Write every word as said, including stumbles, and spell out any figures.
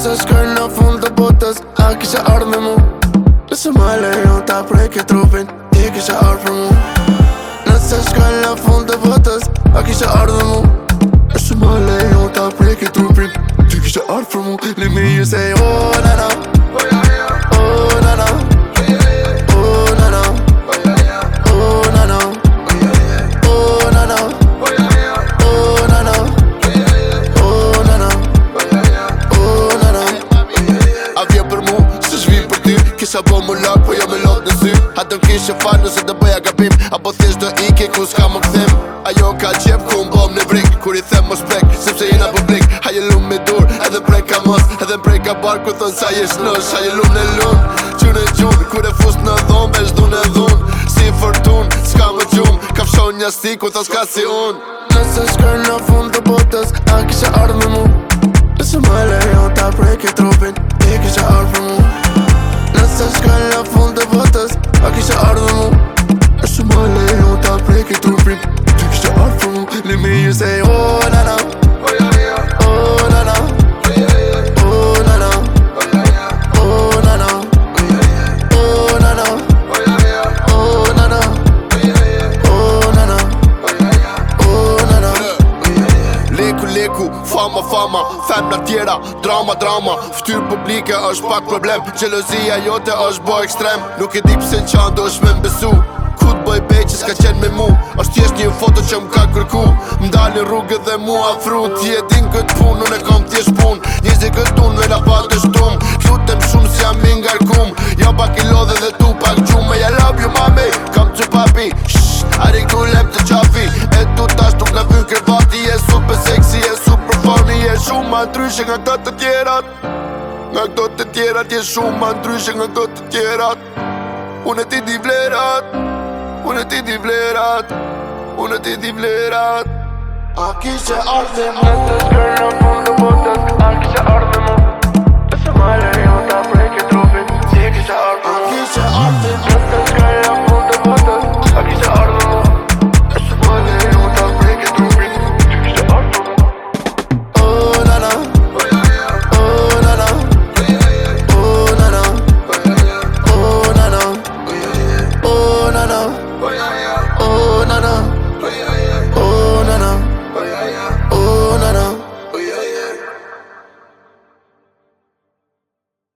Nëse shkojnë në fund të botës, a kisha ardhë me mu? Nëse më lejon ta preke trupin, ti kisha ardhë për mu. Nëse shkojnë në fund të botës, a kisha ardhë me mu? Nëse më lejon ta preke trupin, ti kisha ardhë për mu. Let me hear you say oh na na, oh na na, oh na na, oh na na, oh na na, oh na na, oh na na, oh na na. A vje për mu, se shvi për ty, kisha bo mu lak, po jo me lot në sy. A do kishe falë nëse do bëja gabim, apo thjesht do ike ku s'ka më këthim. Ajo ka qep ku m'bom në brik, kur i them mos prek, sepse jena publik. Haje lumë me dur, edhe prej ka mos, edhe prej ka bar ku thon sa jesh nosh. Haje lumë në lun, gjun e gjun, kur e fus në dhon, veç dun e dhun. Si fortun, s'ka më gjum, ka fshon një sti ku thon s'ka si un. Nëse shkojnë në fund të botës, a kisha ardhë me mu? Nëse më lejon ta preke trupin, ti kisha ardhë për mu. Nëse shkojnë në fund të botës, a kisha ardhë me mu? Nëse më lejon ta preke trupin, ti kisha ardhë për mu. Let me hear you say oh na na, oh na na, oh na na, oh na na, oh na na, oh na na, oh na na, oh na na. Leku leku, fama fama, femna tjera, drama drama. Ftyr publike është pak problem, gjelozia jote është bo ekstrem. Nuk e di pse n'qan do është me m'besu, ku t'boj bej që s'ka qenë me mu. Është thjesht një foto që m'ka kërku, m'dalin rrugë dhe mu afru. Ti e din këtë pun, unë e kam thjesht pun, njëzi këtë unë me la pa të shtum. Lutem shumë si jam i ngarkum, ja pak i lodhe dhe tu pak gjume. I love you mami, kam që papi, shhh, ari këtu lem të qafi. E tu tash tuk nga vyn kërvati, je super sexy, je super funny. Je shumë ma ndryshe nga këto të tjerat, nga këto të tjerat. Je shumë ma ndryshe nga këto të tjerat. Unë e ti di vlerat, unë e ti di vlerat, unë e ti di vlerat. A kishe ardhë me mu? Nëse shkojnë në fund të botës, a kishe ardhë me mu? Nëse më lejon ta preke